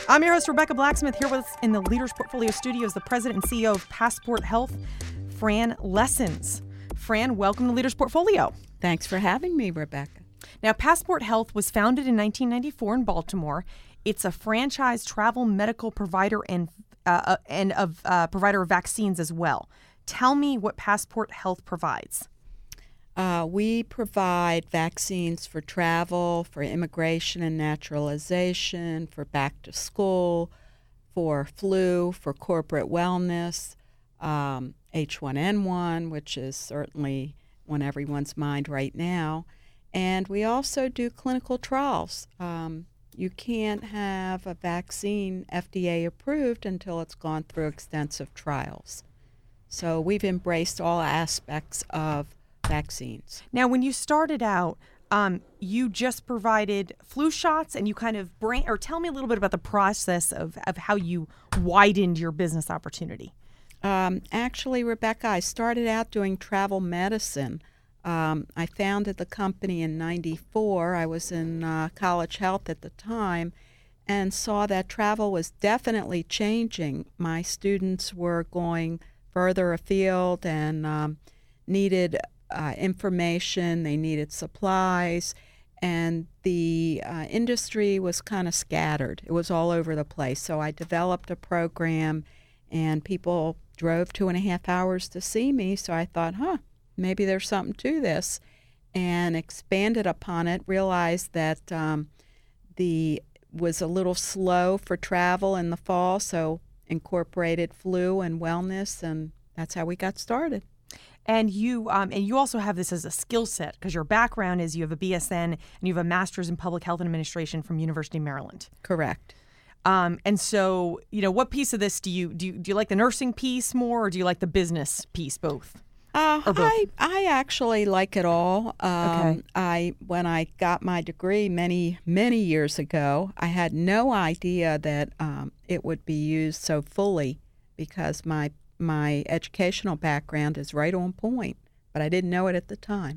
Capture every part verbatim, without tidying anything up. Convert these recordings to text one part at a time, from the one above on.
I'm your host, Rebecca Blacksmith, here with us in the Leaders Portfolio Studios, the president and C E O of Passport Health, Fran Lessens. Fran, welcome to Leaders Portfolio. Thanks for having me, Rebecca. Now, Passport Health was founded in nineteen ninety-four in Baltimore. It's a franchise travel medical provider and uh, and of uh, provider of vaccines as well. Tell me what Passport Health provides. Uh, we provide vaccines for travel, for immigration and naturalization, for back to school, for flu, for corporate wellness, um, H one N one, which is certainly on everyone's mind right now. And we also do clinical trials. Um, you can't have a vaccine F D A approved until it's gone through extensive trials. So we've embraced all aspects of vaccines. Now, when you started out, um, you just provided flu shots, and you kind of bring, or tell me a little bit about the process of, of how you widened your business opportunity. Um, actually, Rebecca, I started out doing travel medicine. Um, I founded the company in ninety-four. I was in uh, college health at the time and saw that travel was definitely changing. My students were going further afield and um, needed uh, information, they needed supplies, and the uh, industry was kind of scattered. It was all over the place. So I developed a program, and people drove two and a half hours to see me. So I thought, huh, maybe there's something to this, and expanded upon it, realized that um, the was a little slow for travel in the fall, so incorporated flu and wellness, and that's how we got started. And you um, and you also have this as a skill set, because your background is you have a B S N and you have a master's in public health and administration from University of Maryland. Correct. Um, and so, you know, what piece of this do you do? You, do you like the nursing piece more, or do you like the business piece? Both. Uh, Or both? I I actually like it all. Um, Okay. I when I got my degree many many years ago, I had no idea that um, it would be used so fully, because my my educational background is right on point, but I didn't know it at the time.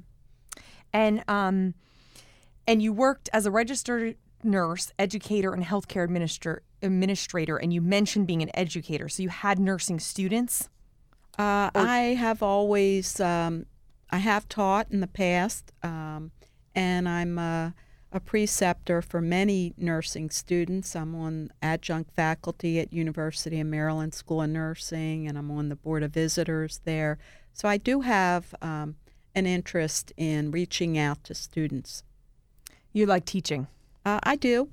And um, and you worked as a registered nurse, educator, and healthcare administra- administrator. And you mentioned being an educator, so you had nursing students. Uh, I have always, um, I have taught in the past, um, and I'm a, a preceptor for many nursing students. I'm on adjunct faculty at University of Maryland School of Nursing, and I'm on the Board of Visitors there. So I do have um, an interest in reaching out to students. You like teaching. Uh, I do.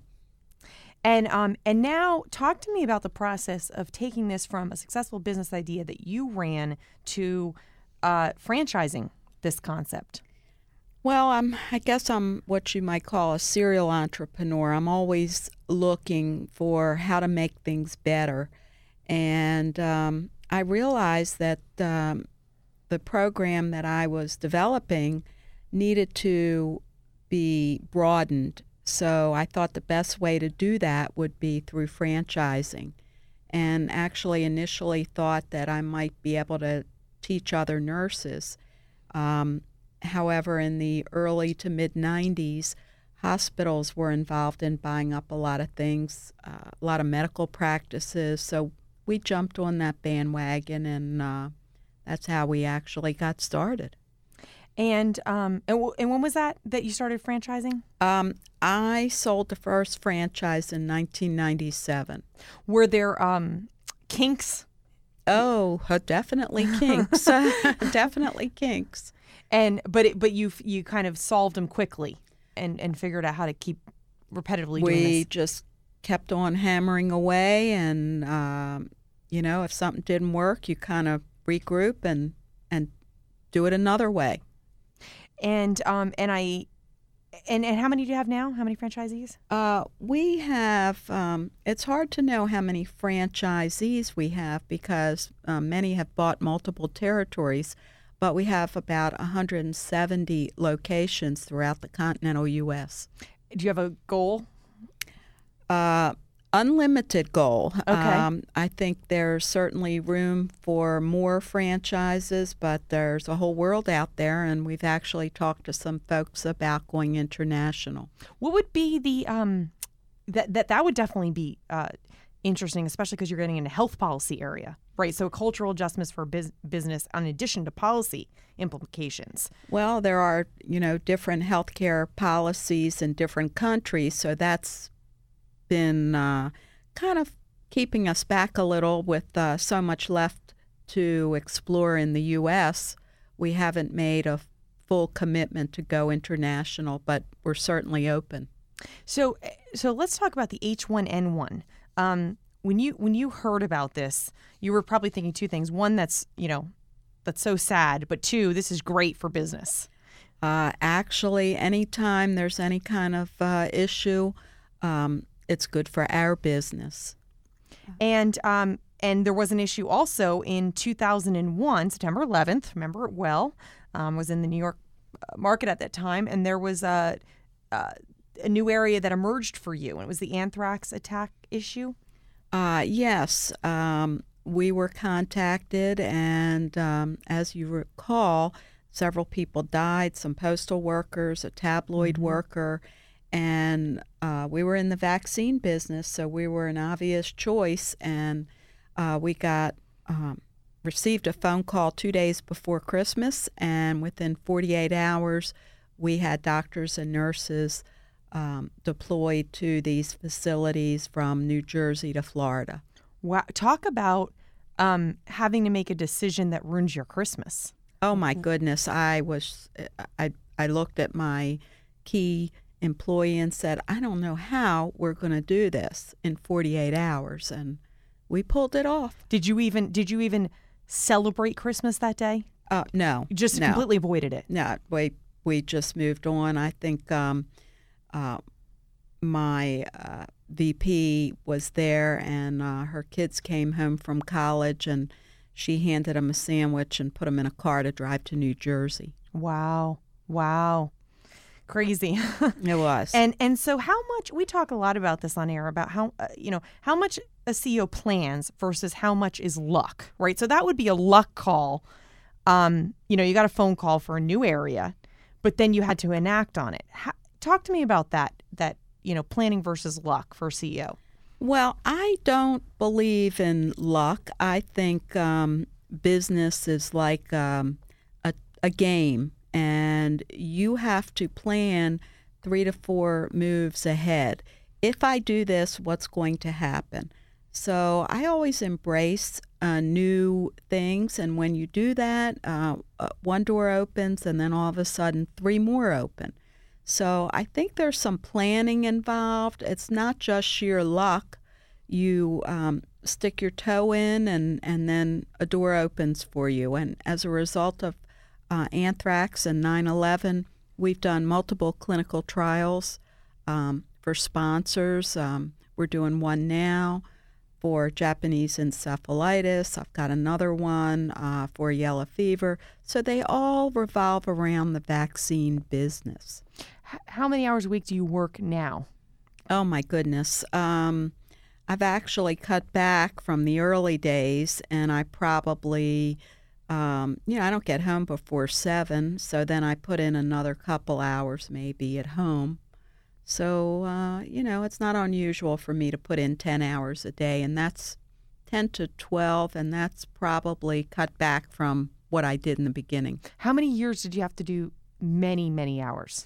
And um, and now talk to me about the process of taking this from a successful business idea that you ran to uh, franchising this concept. Well, I'm, I guess I'm what you might call a serial entrepreneur. I'm always looking for how to make things better. And um, I realized that um, the program that I was developing needed to be broadened. So I thought the best way to do that would be through franchising, and actually initially thought that I might be able to teach other nurses. Um, however, in the early to mid nineties, hospitals were involved in buying up a lot of things, uh, a lot of medical practices. So we jumped on that bandwagon, and uh, that's how we actually got started. And um, and, w- and when was that that you started franchising? Um, I sold the first franchise in nineteen ninety-seven. Were there um, kinks? Oh, uh, definitely kinks. Uh, definitely kinks. And but it, but you you kind of solved them quickly, and, and figured out how to keep repetitively doing We this. just kept on hammering away, and um, you know, if something didn't work, you kind of regroup and and do it another way. And um and I and, and how many do you have now? How many franchisees? Uh, we have, um, it's hard to know how many franchisees we have, because uh, many have bought multiple territories, but we have about one hundred seventy locations throughout the continental U S. Do you have a goal? Uh, unlimited goal. Okay. Um, I think there's certainly room for more franchises, but there's a whole world out there, and we've actually talked to some folks about going international. What would be the um that that that would definitely be uh, interesting, especially because you're getting into health policy area, right? So cultural adjustments for biz- business, in addition to policy implications. Well, there are, you know, different healthcare policies in different countries, so that's been uh, kind of keeping us back a little with uh, so much left to explore in the U S. We haven't made a full commitment to go international, but we're certainly open. So, so let's talk about the H one N one. Um, when you when you heard about this, you were probably thinking two things. One, that's you know, that's so sad, but two, this is great for business. Uh, actually, anytime there's any kind of uh, issue, um, it's good for our business. And um, and there was an issue also in two thousand one, September eleventh. Remember it well. Um, was in the New York market at that time, and there was a, a a new area that emerged for you, and it was the anthrax attack issue. Uh, yes, um, we were contacted, and um, as you recall, several people died. Some postal workers, a tabloid mm-hmm. worker. And uh, we were in the vaccine business, so we were an obvious choice. And uh, we got um, received a phone call two days before Christmas, and within forty-eight hours, we had doctors and nurses um, deployed to these facilities from New Jersey to Florida. Wow! Talk about um, having to make a decision that ruins your Christmas. Oh my goodness! I was I I looked at my key employee and said, I don't know how we're going to do this in forty-eight hours, and we pulled it off. Did you even did you even celebrate Christmas that day? Uh, no, you just no. completely avoided it. No, we we just moved on. I think um, uh, my uh, V P was there, and uh, her kids came home from college, and she handed them a sandwich and put them in a car to drive to New Jersey. Wow! Wow! Crazy. It was. And and so how much, we talk a lot about this on air, about how, uh, you know, how much a C E O plans versus how much is luck, right? So that would be a luck call. Um, you know, you got a phone call for a new area, but then you had to enact on it. How, talk to me about that, that, you know, planning versus luck for C E O. Well, I don't believe in luck. I think um, business is like um, a, a game. And you have to plan three to four moves ahead. If I do this, what's going to happen? So I always embrace uh, new things. And when you do that, uh, uh, one door opens and then all of a sudden three more open. So I think there's some planning involved. It's not just sheer luck. You um, stick your toe in and, and then a door opens for you. And as a result of Uh, anthrax and nine eleven, we've done multiple clinical trials um, for sponsors. Um, we're doing one now for Japanese encephalitis. I've got another one uh, for yellow fever. So they all revolve around the vaccine business. H- how many hours a week do you work now? Oh, my goodness. Um, I've actually cut back from the early days, and I probably... Um, you know, I don't get home before seven, so then I put in another couple hours maybe at home. So, uh, you know, it's not unusual for me to put in ten hours a day, and that's ten to twelve, and that's probably cut back from what I did in the beginning. How many years did you have to do many, many hours?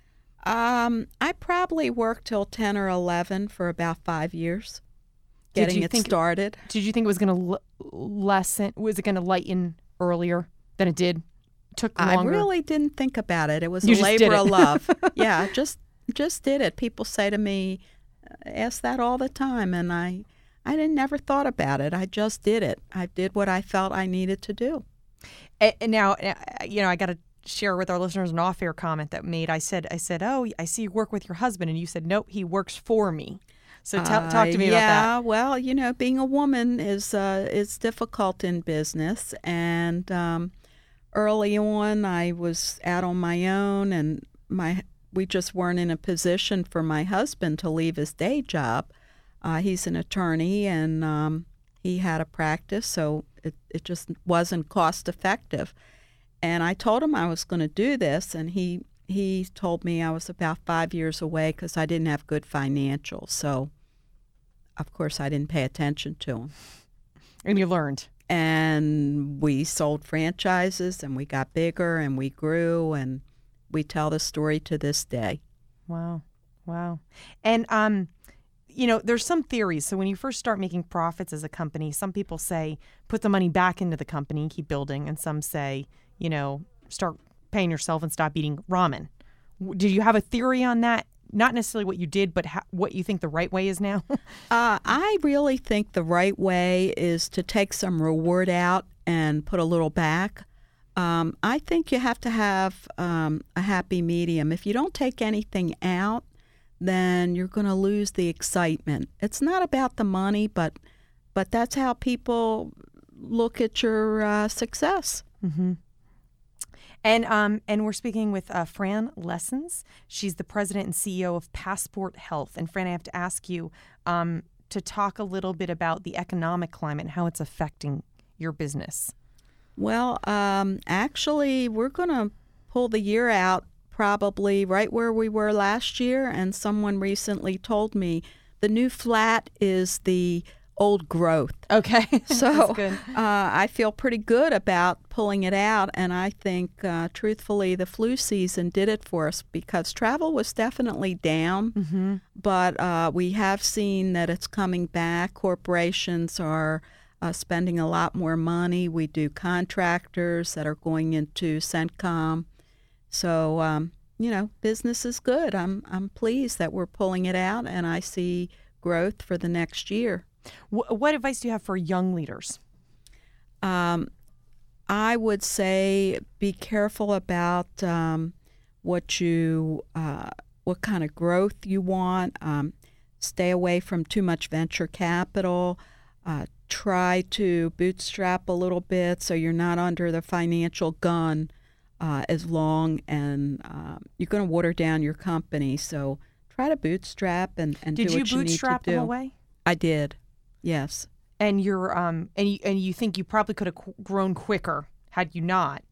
Um, I probably worked till ten or eleven for about five years, getting did you it think, started. Did you think it was going to l- lessen, was it going to lighten earlier than it did? It took longer. I really didn't think about it. It was you a labor of love. Yeah, just just did it. People say to me, ask that all the time, and I I didn't never thought about it. I just did it. I did what I felt I needed to do. And, and now, you know, I got to share with our listeners an off-air comment that made. I said, I said, oh, I see you work with your husband, and you said, nope, he works for me. So t- uh, talk to me yeah, about that. Yeah, well, you know, being a woman is uh, is difficult in business, and um, early on, I was out on my own, and my we just weren't in a position for my husband to leave his day job. Uh, he's an attorney, and um, he had a practice, so it, it just wasn't cost effective. And I told him I was going to do this, and he he told me I was about five years away because I didn't have good financials. So, of course, I didn't pay attention to him. And you learned. And we sold franchises, and we got bigger, and we grew, and we tell the story to this day. Wow. Wow. And, um, you know, there's some theories. So when you first start making profits as a company, some people say put the money back into the company and keep building. And some say, you know, start paying yourself and stop eating ramen. Did you have a theory on that? Not necessarily what you did, but ha- what you think the right way is now? uh, I really think the right way is to take some reward out and put a little back. Um, I think you have to have um, a happy medium. If you don't take anything out, then you're going to lose the excitement. It's not about the money, but but that's how people look at your uh, success. Mm-hmm. And um and we're speaking with uh, Fran Lessens. She's the president and C E O of Passport Health. And Fran, I have to ask you um, to talk a little bit about the economic climate and how it's affecting your business. Well, um, actually, we're going to pull the year out probably right where we were last year. And someone recently told me the new flat is the old growth. Okay. So uh, I feel pretty good about pulling it out. And I think, uh, truthfully, the flu season did it for us because travel was definitely down. Mm-hmm. But uh, we have seen that it's coming back. Corporations are uh, spending a lot more money. We do contractors that are going into CENTCOM. So, um, you know, business is good. I'm I'm pleased that we're pulling it out, and I see growth for the next year. What advice do you have for young leaders? Um, I would say be careful about um, what you, uh, what kind of growth you want. Um, stay away from too much venture capital. Uh, try to bootstrap a little bit so you're not under the financial gun uh, as long, and um, you're going to water down your company. So try to bootstrap and, and do what you need to do. Did you bootstrap them away? I did. Yes. And you're um and you and you think you probably could have qu- grown quicker had you not.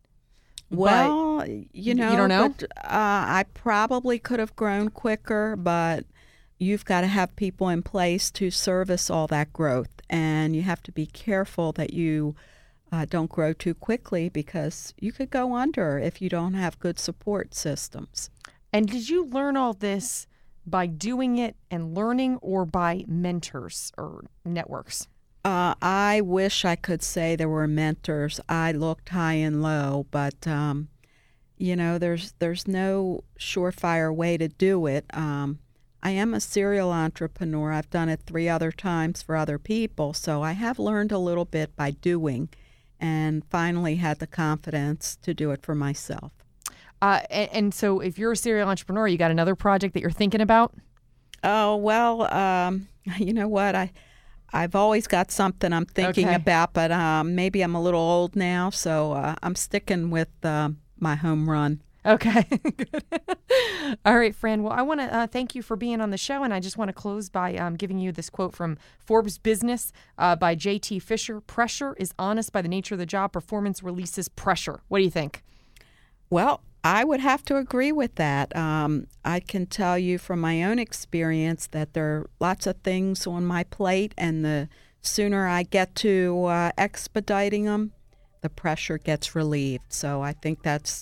Well, you know, you don't know. But, uh, I probably could have grown quicker, but you've got to have people in place to service all that growth, and you have to be careful that you uh, don't grow too quickly because you could go under if you don't have good support systems. And did you learn all this by doing it and learning, or by mentors or networks? Uh, I wish I could say there were mentors. I looked high and low, but um, you know, there's there's no surefire way to do it. Um, I am a serial entrepreneur. I've done it three other times for other people, so I have learned a little bit by doing, and finally had the confidence to do it for myself. Uh, and, and so if you're a serial entrepreneur, you got another project that you're thinking about? Oh, well, um, you know what? I, I've always got something I'm thinking Okay. about, but um, maybe I'm a little old now, so uh, I'm sticking with uh, my home run. Okay. Good. All right, Fran. Well, I want to uh, thank you for being on the show, and I just want to close by um, giving you this quote from Forbes Business uh, by J T Fisher. Pressure is honest by the nature of the job. Performance releases pressure. What do you think? Well, I would have to agree with that. Um, I can tell you from my own experience that there are lots of things on my plate, and the sooner I get to uh, expediting them, the pressure gets relieved. So I think that's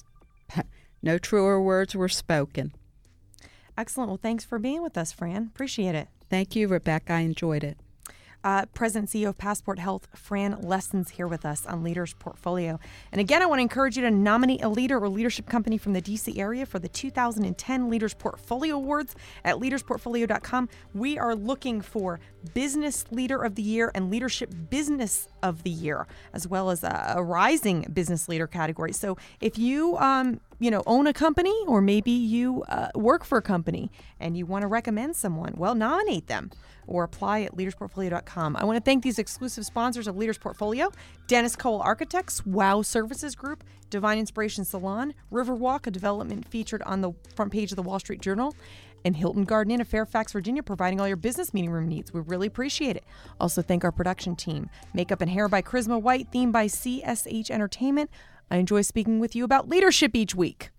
no truer words were spoken. Excellent. Well, thanks for being with us, Fran. Appreciate it. Thank you, Rebecca. I enjoyed it. Uh, President and C E O of Passport Health, Fran Lessens, here with us on Leaders Portfolio. And again, I want to encourage you to nominate a leader or leadership company from the D C area for the two thousand ten Leaders Portfolio Awards at leaders portfolio dot com. We are looking for Business Leader of the Year and Leadership Business of the Year, as well as a, a rising business leader category. So if you um, you know, own a company, or maybe you uh, work for a company and you want to recommend someone, well, nominate them or apply at leaders portfolio dot com. I want to thank these exclusive sponsors of Leaders Portfolio: Dennis Cole Architects, Wow Services Group, Divine Inspiration Salon, Riverwalk, a development featured on the front page of the Wall Street Journal, and Hilton Garden Inn of Fairfax, Virginia, providing all your business meeting room needs. We really appreciate it. Also thank our production team: Makeup and Hair by Charisma White, theme by C S H Entertainment. I enjoy speaking with you about leadership each week.